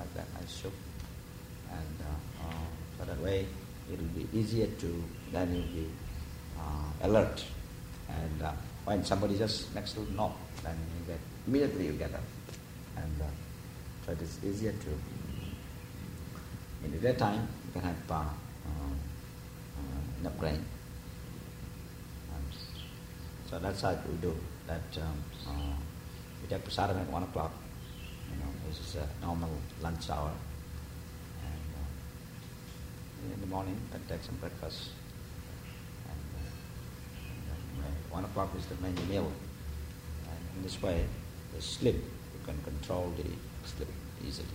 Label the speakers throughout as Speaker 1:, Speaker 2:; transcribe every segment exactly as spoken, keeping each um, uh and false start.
Speaker 1: like that, nice soup. And uh, uh, so that way it will be easier to, then you'll be uh, alert. And uh, when somebody just next to knock, then you get, immediately you get up. And uh, so it is easier to, in the daytime, you can have uh, uh, uh, enough grain. And so that's how we do. That um, uh, we take prasadam at one o'clock. You know, this is a normal lunch hour. And uh, in the morning, then take some breakfast. And, uh, and then one o'clock is the main meal. And in this way, the sleep, you can control the sleep easily.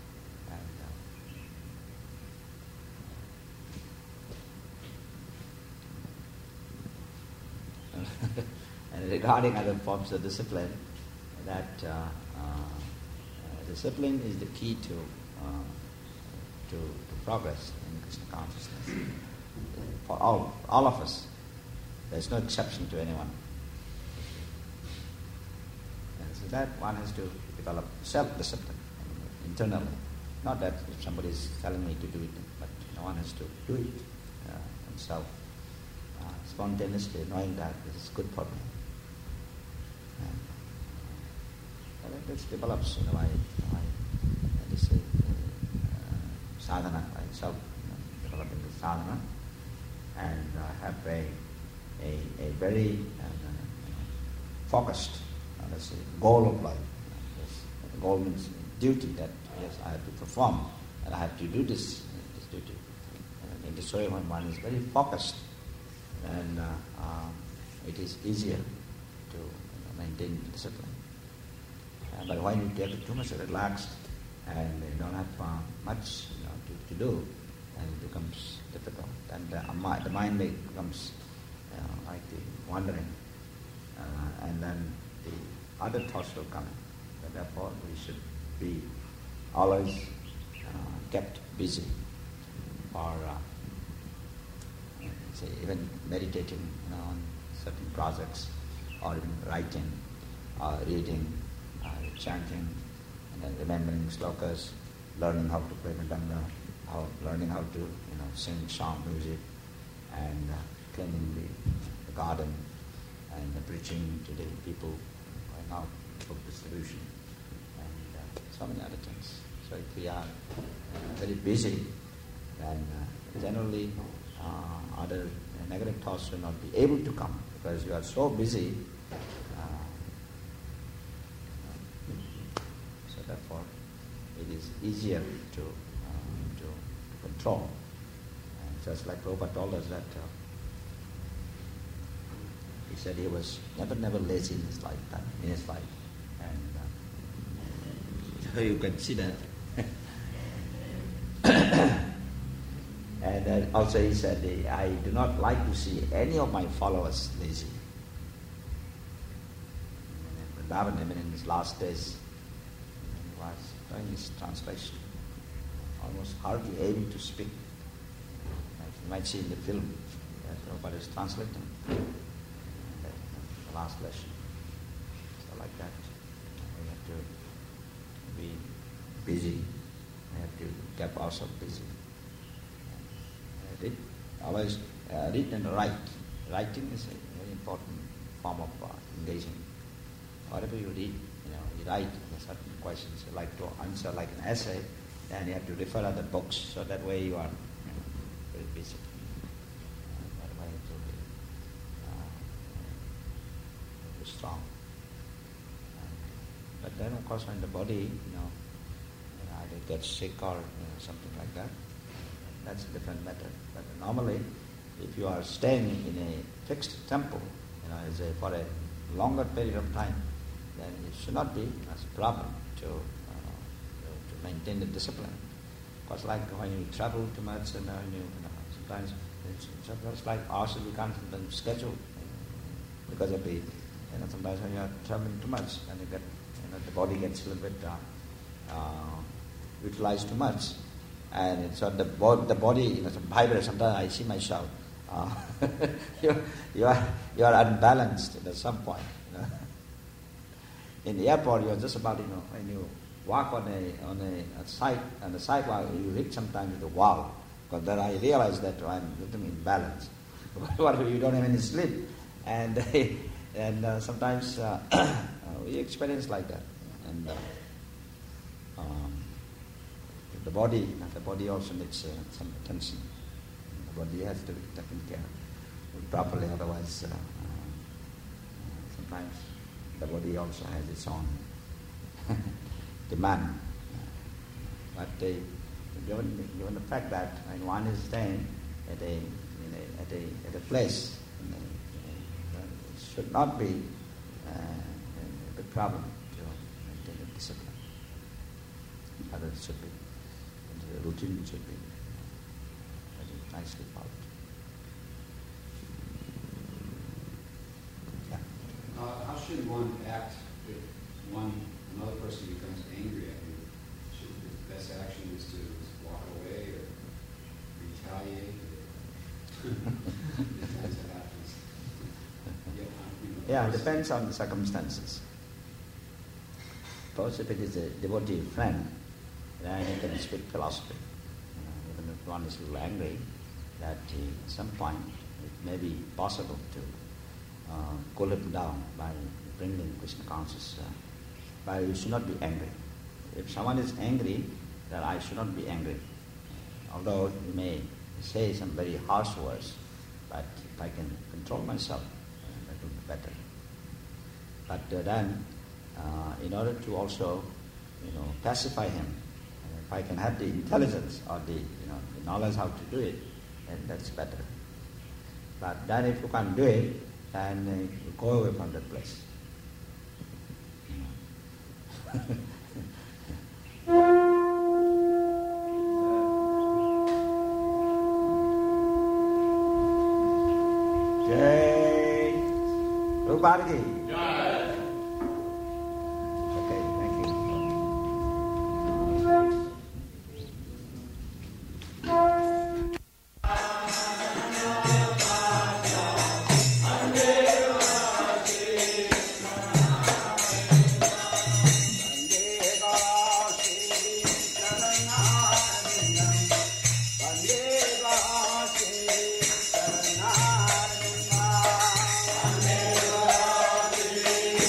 Speaker 1: And, uh, and regarding other forms of discipline, that uh, uh, uh, discipline is the key to, uh, to to progress in Krishna consciousness for all all of us. There's no exception to anyone. And so that one has to develop self-discipline internally. Not that if somebody is telling me to do it, but no one has to do it uh, himself uh, spontaneously, knowing that this is good for me. And, uh, this develops in a way, in a way uh, this uh, uh, sadhana, right? Self you know, developing the sadhana, and uh, have a a, a very uh, you know, focused, uh, let's say, goal of life. You know, this goal means duty that yes, I have to perform, and I have to do this this duty. And in this way, when one is very focused, and uh, um, it is easier to you know, maintain discipline. Uh, but when you get too much relaxed and you don't have uh, much you know, to, to do, then it becomes difficult. And the, the mind becomes you know, like the wandering, uh, and then the other thoughts will come in. But therefore, we should be always uh, kept busy, or uh, say even meditating you know, on certain projects, or even writing, or reading, uh, chanting, and then remembering slokas, learning how to play mridanga, how learning how to you know sing song music, and uh, cleaning the, the garden, and uh, preaching to the people, going out, book distribution, and uh, so many other things. So if we are uh, very busy, then uh, generally uh, other uh, negative thoughts will not be able to come, because you are so busy. Uh, so therefore, it is easier to uh, to, to control. And just like Prabhupada told us that uh, he said he was never, never lazy in his lifetime, in his life, and uh, so you can see that. And uh, also he said, I do not like to see any of my followers lazy. And Vrindavan, I mean, in his last days, he was doing his translation, almost hardly able to speak. Like you might see in the film that Prabhupada is translating the last lesson. So like that, we have to be busy. We have to keep ourselves busy. Read, always uh, read and write. Writing is a very important form of uh, engaging. Whatever you read, you know, you write certain questions you like to answer, like an essay, then you have to refer other books, so that way you are you know, very busy. Uh, that way it will be, uh, very strong. And, but then, of course, when the body, you know, you know either gets sick or you know, something like that, that's a different matter. But normally, if you are staying in a fixed temple, you know, as a, for a longer period of time, then it should not be as a problem to, uh, to maintain the discipline. Because like when you travel too much, and uh, you, you know, sometimes it's, it's like ourselves we can't even schedule because of the, you know, sometimes when you are traveling too much, then you get, you know, the body gets a little bit uh, uh, utilized too much. And so the, bo- the body, you know, vibrates. Sometimes I see myself, uh, you, you are you are unbalanced at some point. You know. In the airport, you are just about, you know, when you walk on a on a, a side on the sidewalk, you hit sometimes the wall. But then I realize that I'm little imbalance. What if you don't have any sleep? And and uh, sometimes uh, we experience like that. And uh, um, the body, the body also needs uh, some attention. The body has to be taken care of properly, otherwise uh, uh, sometimes the body also has its own demand. But uh, given, given the fact that when one is staying at a, in a, at a, at a place, in a, in a, it should not be uh, a big problem to maintain a discipline. Rather, it should be, the routine should be very nicely followed. Yeah.
Speaker 2: Uh, how should one act if one another person becomes angry at you? Should the best action is to walk away or retaliate? Depends what happens. Yeah, you know,
Speaker 1: yeah, it depends on the circumstances. Suppose if it is a devotee friend, then you can speak philosophy. You know, even if one is a little angry, that uh, at some point it may be possible to uh, cool him down by bringing Krishna consciousness. Uh, but you should not be angry. If someone is angry, then I should not be angry. Although you may say some very harsh words, but if I can control myself, uh, that will be better. But uh, then, uh, in order to also, you know, pacify him, and if I can have the intelligence or the, you know, the knowledge how to do it, then that's better. But then if you can't do it, then uh, you go away from that place. Jai Prabhupada ki. Jai. Okay, thank you.
Speaker 3: Vande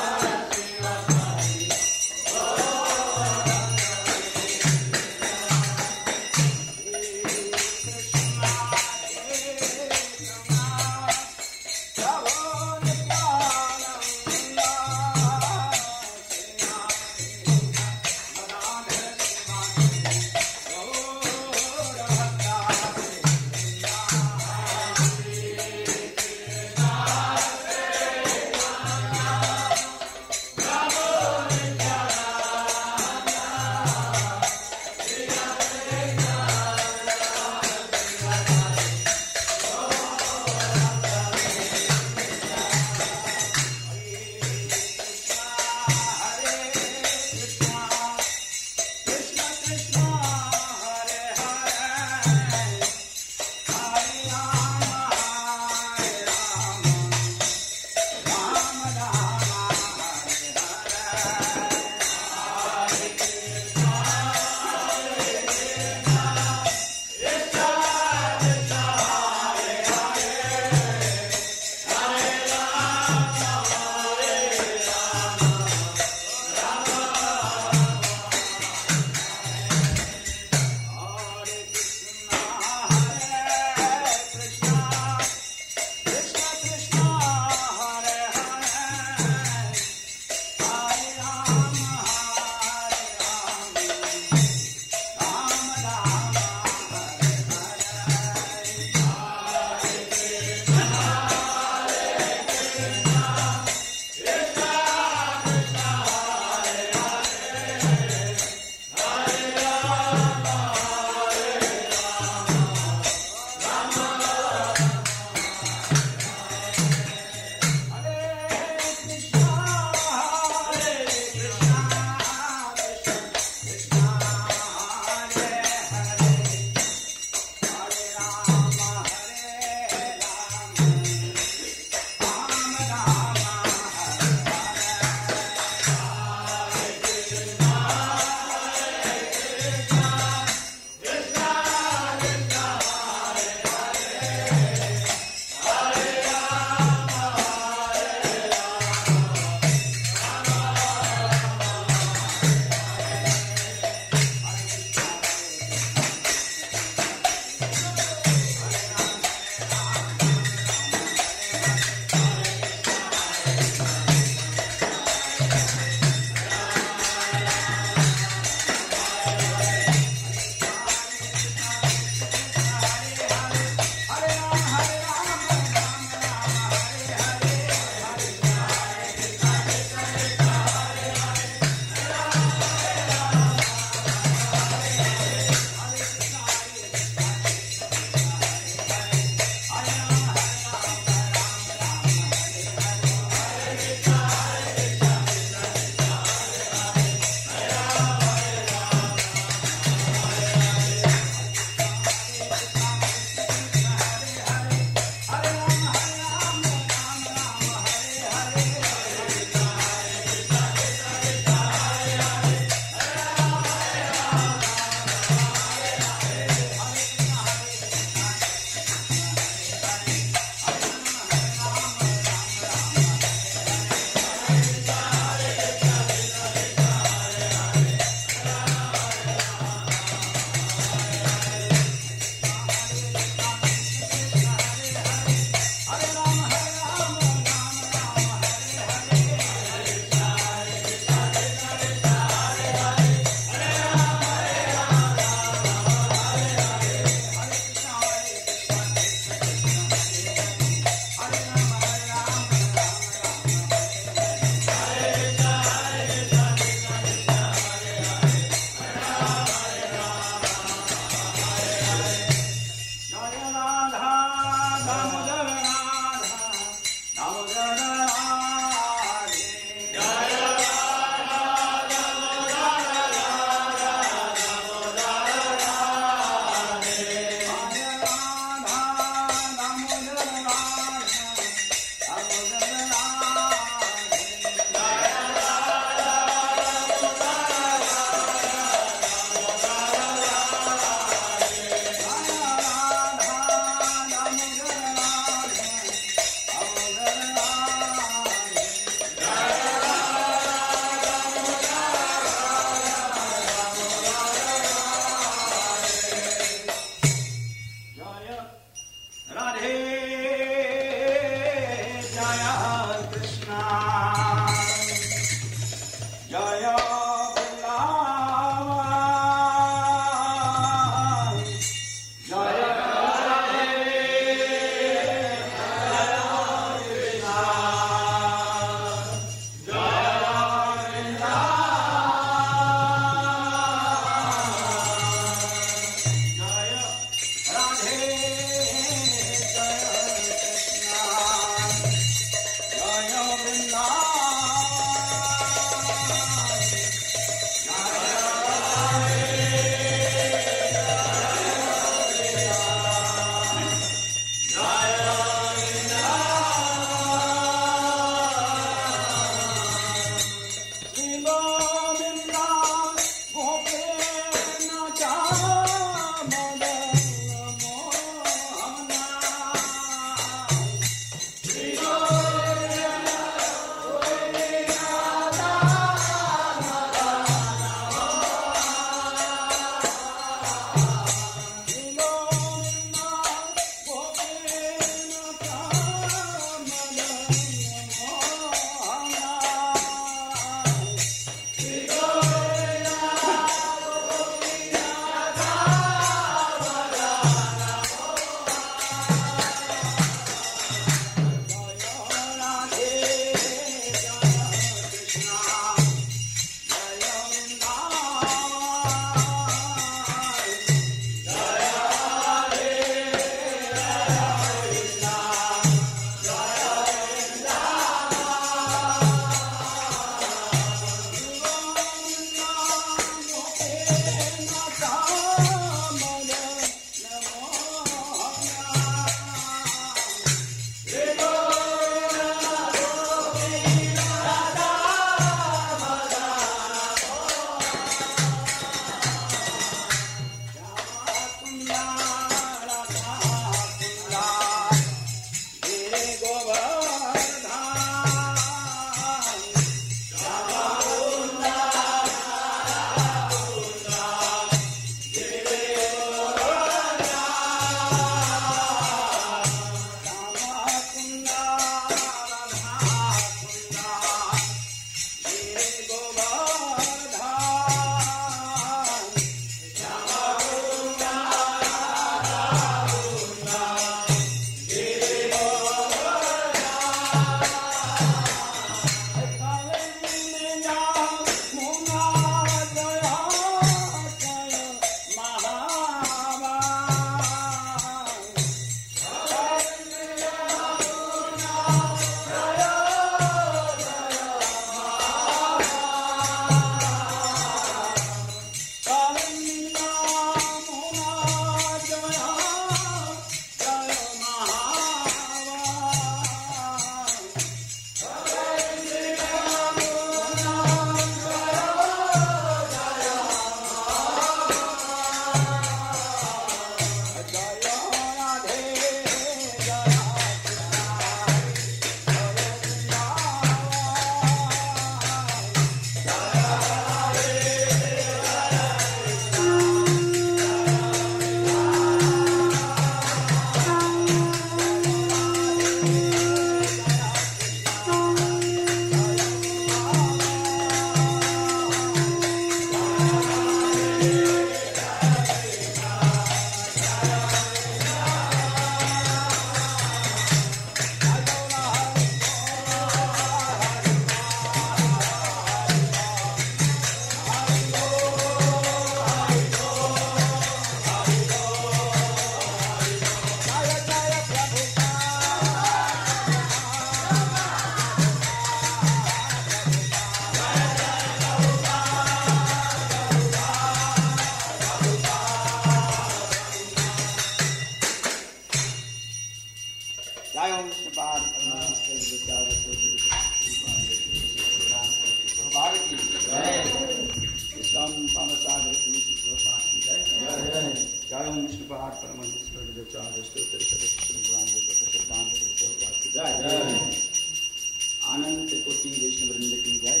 Speaker 3: आनंद कोटि वैष्णव वृंद की जय।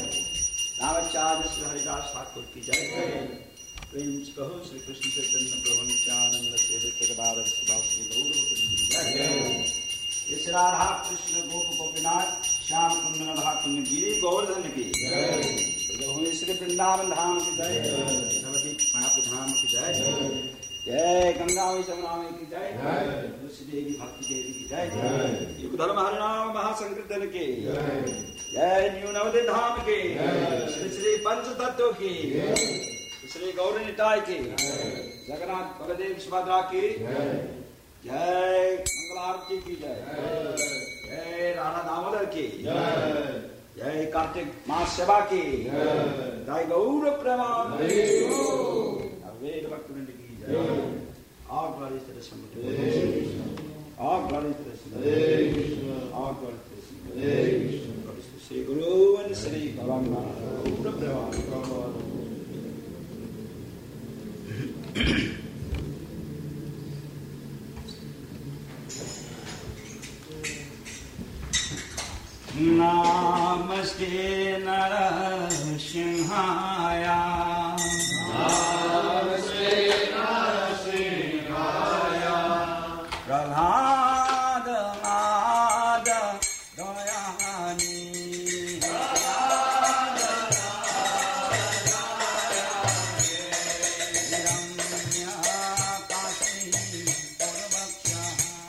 Speaker 3: रामाचार्य श्री हरिदास ठाकुर की जय। प्रेम से कहो श्री कृष्ण चैतन्य प्रभु नित्यानंद श्री गदाधर शिवासादि गौर भक्त की जय। ये श्री राधा कृष्ण गोप गोपीनाथ श्याम कुंदन कुंद गिरी गोवर्धन की जय, श्री वृंदावन धाम की जय, नवदीप मायापुर धाम की जय, जय गंगा वैष्णवी की जय, तुलसी देवी भक्ति देवी की जय, युग धर्म हरिनाम महासंकीर्तन के जय, न्यू नवदीप धाम के श्री श्री पंच तत्व की, श्री गौरी निताय की, जगन्नाथ बलदेव सुभद्रा की जय, मंगल आरती की जय, जय राधा दामोदर की जय, कार्तिक मास सेवा की जय, गौर प्रेमानंद वेद भक्त वृंद की जय, और बड़ी तरह से और बड़ी तरह से और बड़ी तरह से श्री गुरु श्री गौर प्रेमानंद। नमस्ते नरसिंहाय, नमस्ते नरसिंहाय, प्रह्लाद नाद दयानि, प्रह्लाद नाद दयानि, रम्य काशी पूर्वक्षा,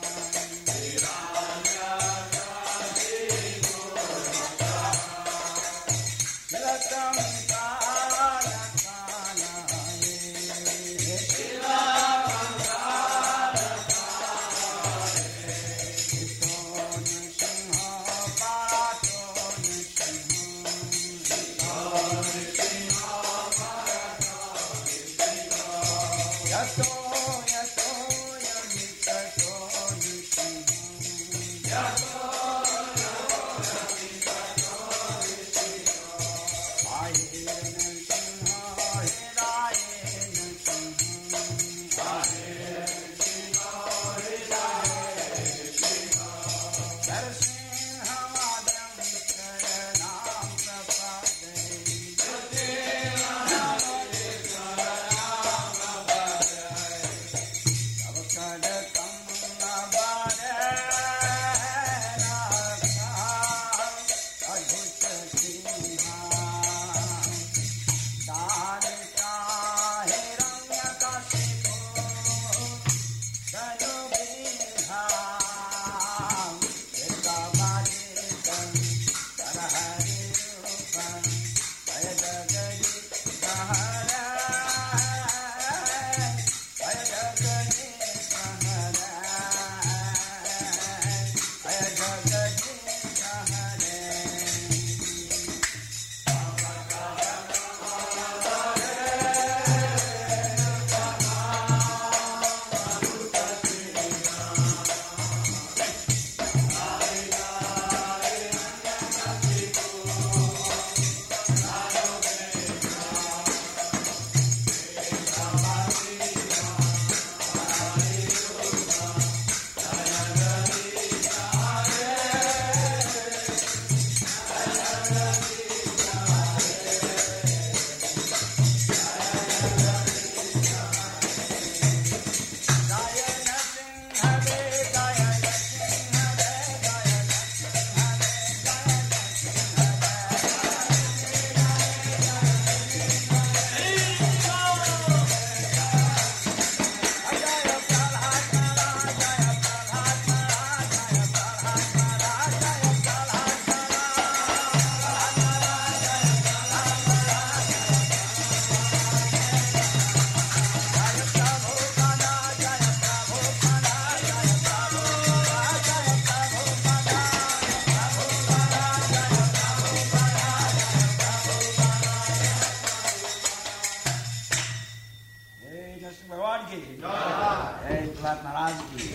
Speaker 3: महाराज की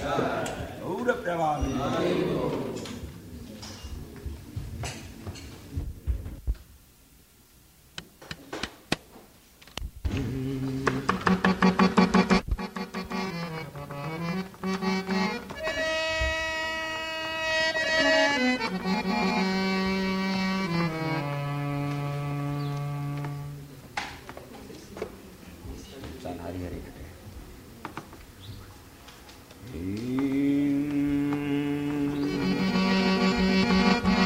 Speaker 3: गौर Premanand.
Speaker 1: Hare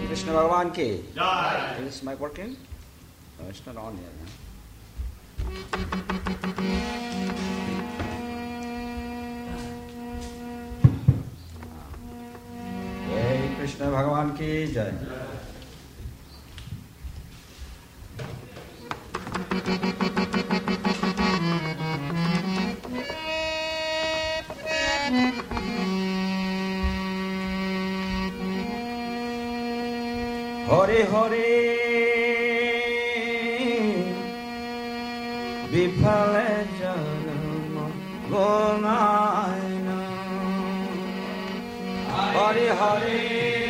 Speaker 3: Krishna Bhagavan ki. Jai. Is this mic working? No, it's not on yet. Jai Krishna Bhagavan ki jai. Hare Hare Vipale Janama Gonayana Hare Hare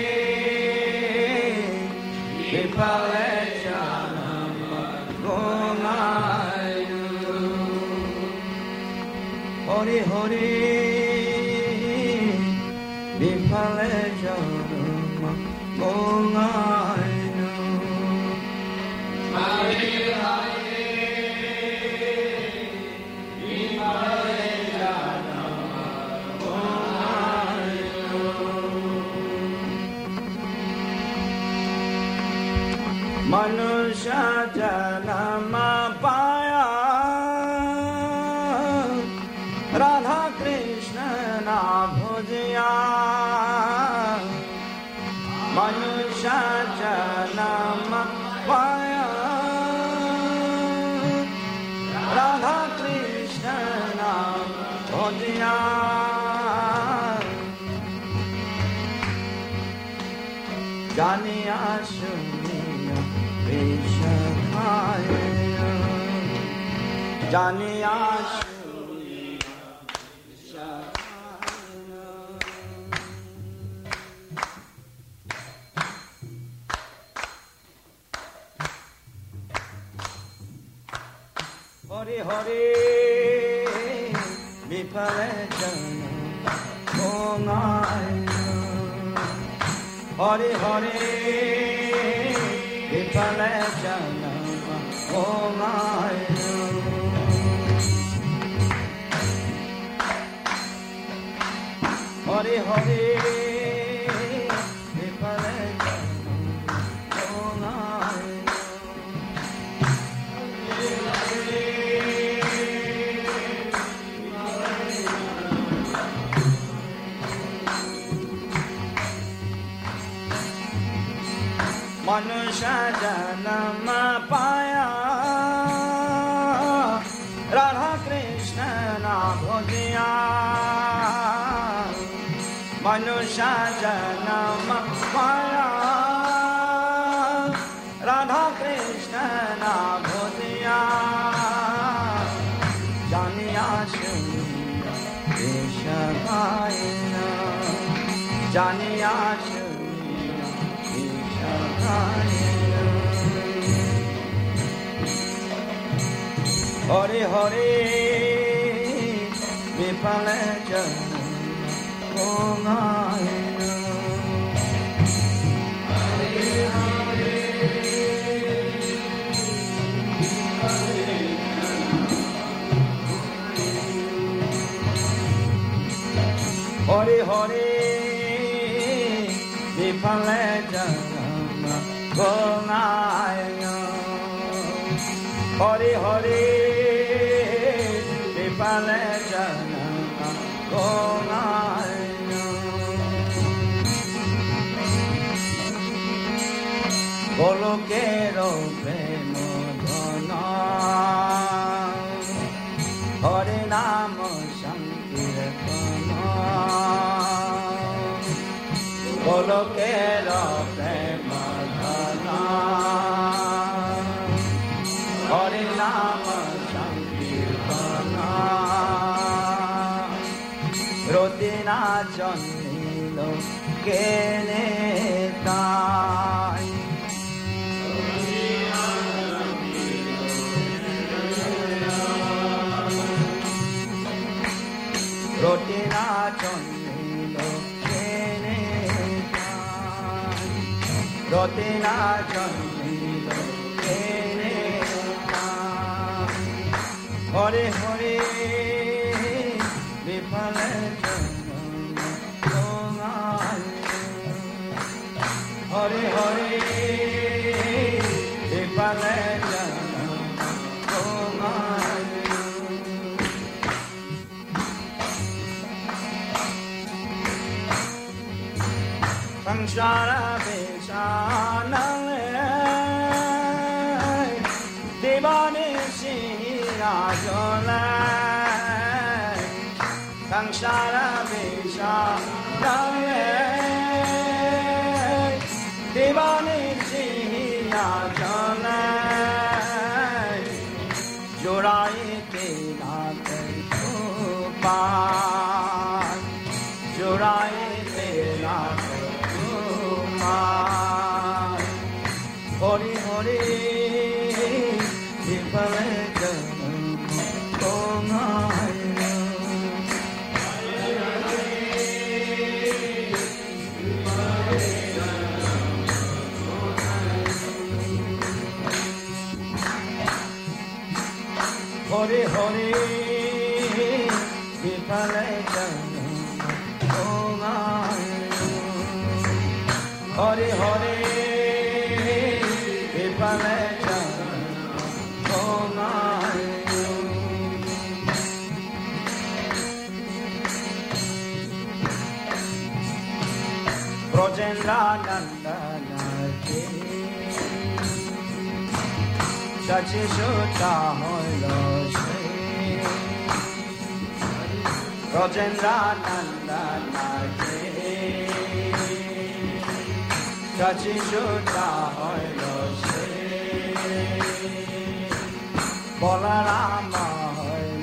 Speaker 3: Vipale Janama Gonayana Hare Hare Vipale Janama Gonayana Manusha janama paya Radha Krishna na bhujya Manusha janama paya Radha Krishna na bhujya Janiya Shuniya Vishakaya Janiya Shuniya Vishakaya Hare Hare Vipale Jana Gonayana Hare Hare Vipale Jana Gonayana Hare Hare Vipale Jana Gonayana Manusha janama paya Radha Krishna na bhujya Manusha janama paya Radha Krishna na bhujya Janiya Shuniya Vishakaya Janiya Shuniya Hare Hare Vipale Jana Gonayana Hare Hare Hare Hare Vipale Jana Gonayana Hare Hare Vipale Jana Gonayana Golokero prema dhana Hare Nama Sankirtana Golokero prema dhana Hare Nama Sankirtana Rodina Janilo Kenetai Rodina Janilo Kenetai Rodina Janilo Kenetai Hare Hare Vipale Jana Gonayana Hare Hare विफल जन्म को मायो संसार बेचान दीवाने सिया जोला संसार बेचान दीवाने सिया जोला जोड़ाए तेरा पार जोड़ाए तेरा Hori Hori विफल जन्म को मायो Hori Hori विफल जन्म को मायो Hori Hori विफल जन्म को मायो ब्रजेन्द्रानंदन के शचि सुता हल से ब्रजेन्द्रानंदन के शचि सुता हल से बलराम हल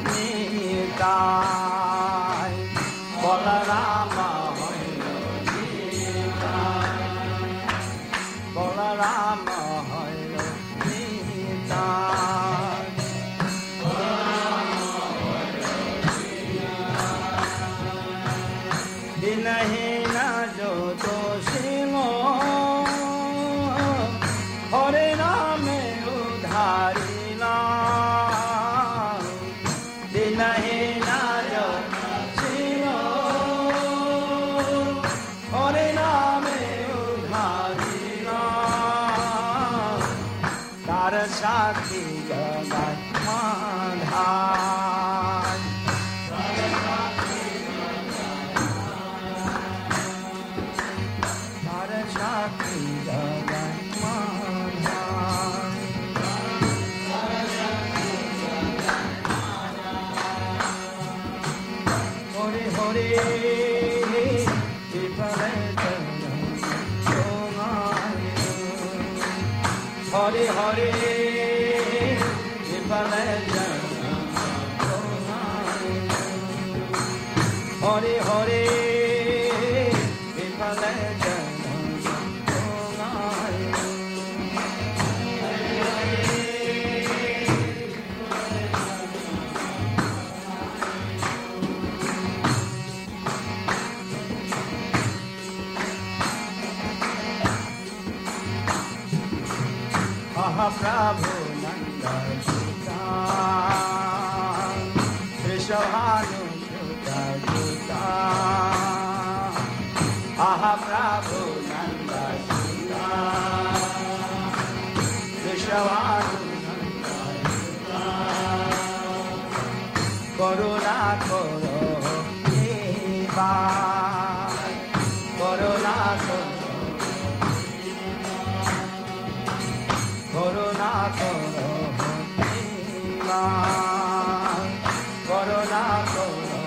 Speaker 3: निताय बलराम हल निताय बलराम हल निताय दिनहीन जो दोषी मो हरे नाम उधारिला दिनहीन जो शिवो हरे नाम उधारिला तार साक्षी जगत माधार तार साक्षी जगत माधार Hori Hori विफल जन्म को मायो Hori Hori विफल जन्म को मायो Hori Hori विफल जन्म को मायो आहा प्रभु नंद सीता कृष्णानु सुत सीता आहा प्रभु नंद सीता कृष्णानु नंद सीता करुणा करो देवा करुणा करो Corona coro ma Corona coro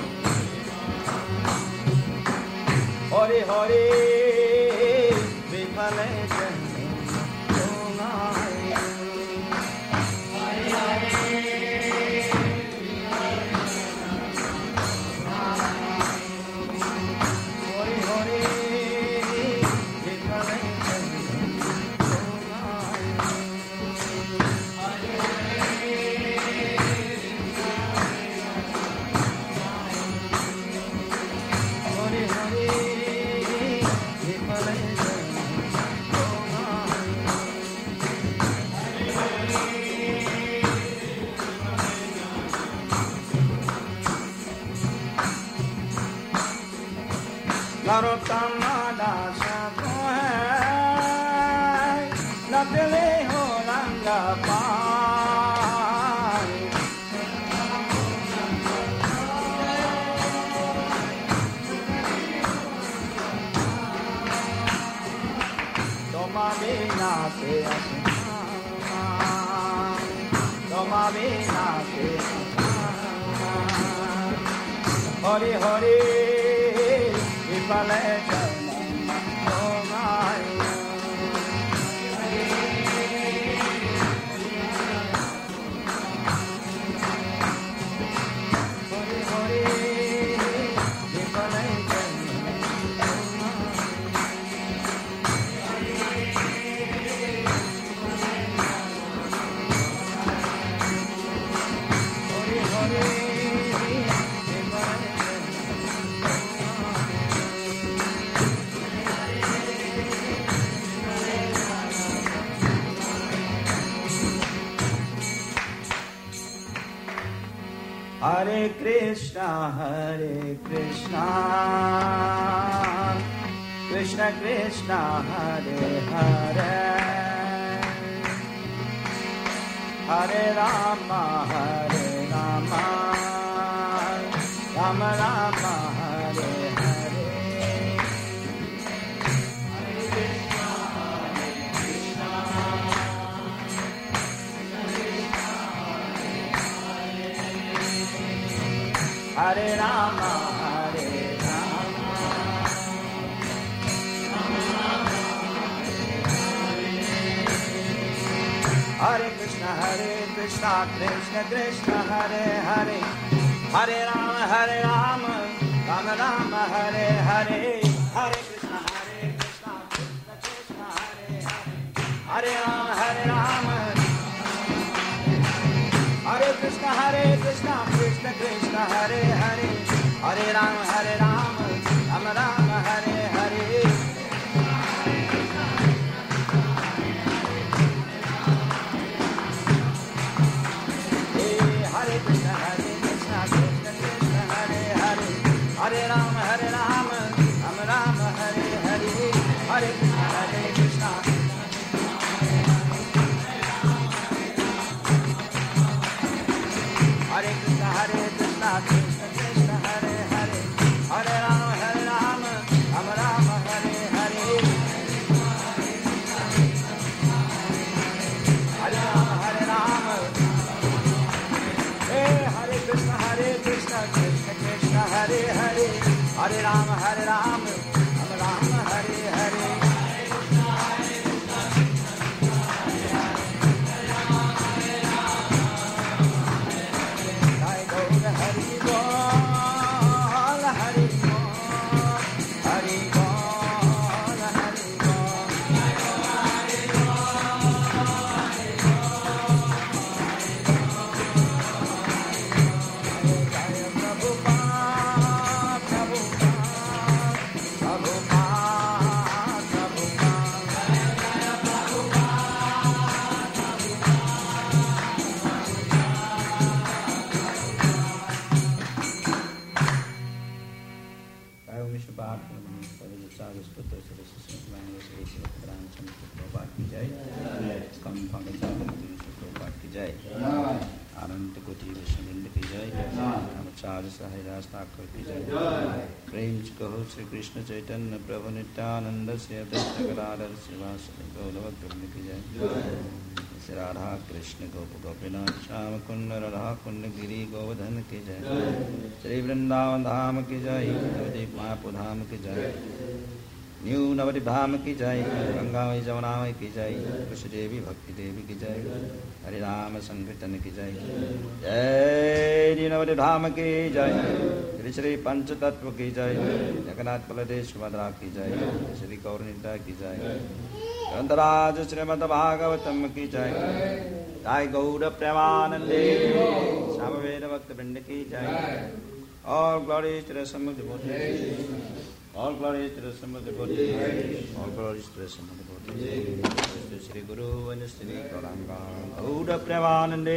Speaker 3: Hori Hori विफल जन्म को मायो Hori Hori Hori Hori विफल नरोत्तम दास को है pele ho ranga pai toma bina se toma bina se hori hori vipale chana tomaya hori hori vipale chana hori hori Hare Krishna, Hare Krishna, Krishna Krishna, Hare Hare, Hare Rama, Hare Rama, Rama Rama, Hare Hare. Hare Krishna, Hare Krishna, Hare Rama, Hare Rama, Rama Rama, Hare Krishna, Hare Krishna, Krishna Krishna, Hare Hare, Hare Rama, Hare Rama, Rama Rama, Hare Hare, Hare Krishna, Hare Krishna, Krishna Krishna, Hare Hare, Hare Rama, Hare Rama, Hare Krishna, Hare Krishna, Krishna Krishna, Hare Hare, Hare Rama, Hare Rama, Rama Rama, Hare Hare. Hare Krishna, Hare Krishna, Krishna Krishna, Hare Hare, Hare Rama, Hare Rama, Rama Rama, Hare Hare, Hare Krishna, Hare Krishna. Hare Krishna, Hare Krishna, Krishna Krishna, Hare Hare, Hare Rama, Hare Rama, Rama Rama, Hare Hare, Hare Rama, Hare Rama. Hey, Hare Krishna, Hare Krishna, Krishna Krishna, Hare Hare, Hare Rama, Hare Rama, Rama Rama, Hare Hare. आनंद कोटि विष्णुविंद की जय, आचार्य साहिदास ठाकुर की जय। प्रेम से कहो श्री कृष्ण चैतन्य प्रभु नित्यानंद से अद्वैत गदाधर श्रीवासदि गौरभद्र की जय। श्री राधा कृष्ण गोप गोपीनाथ श्याम कुंड राधा कुंड गिरी गोवर्धन की जय। श्री वृंदावन धाम की जय, नवदीप मायापुर धाम की जय, न्यू नवदीप धाम की जय, गंगा मई जमुना मई की जय, कृष्ण देवी भक्ति देवी की जय, हरे राम संकीर्तन की जय। जय न्यू नवदीप धाम की जय, श्री श्री पंच तत्व की जय, जगन्नाथ बलदेव सुभद्रा की जय, श्री गौरनिता की जय, ग्रंथराज श्रीमद् भागवतम की जय, जय गौर प्रेमानंदे सामवेद भक्त वृंद की जय। और ग्लोरी श्री समुद्र बोधि, all glory to the Samad Devotee, all glory to the Samad Devotee, Shri Guru and Shri Gauranga, Gauda Premanande.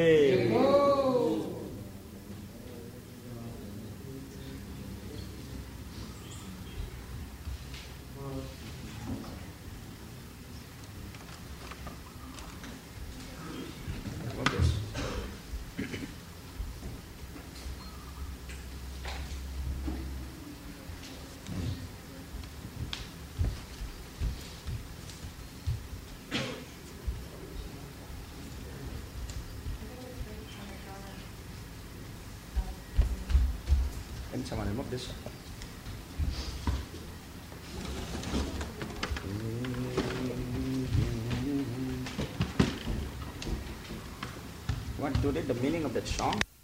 Speaker 3: someone remove this. What today the meaning of that song?